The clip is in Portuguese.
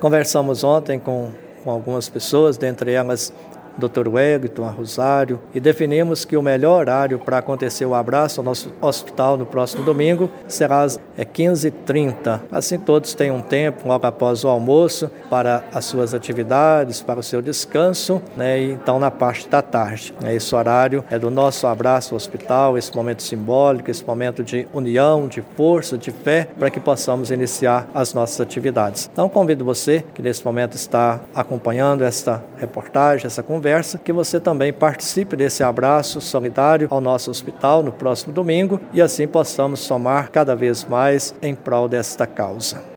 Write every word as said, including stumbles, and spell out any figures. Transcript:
Conversamos ontem com, com algumas pessoas, dentre elas doutor Wellington, a Rosário, e definimos que o melhor horário para acontecer o abraço ao nosso hospital no próximo domingo será às quinze e trinta. Assim todos têm um tempo, logo após o almoço, para as suas atividades, para o seu descanso, né? E então na parte da tarde. Esse horário é do nosso abraço ao hospital, esse momento simbólico, esse momento de união, de força, de fé, para que possamos iniciar as nossas atividades. Então convido você, que nesse momento está acompanhando esta reportagem, essa conversa, que você também participe desse abraço solidário ao nosso hospital no próximo domingo e assim possamos somar cada vez mais em prol desta causa.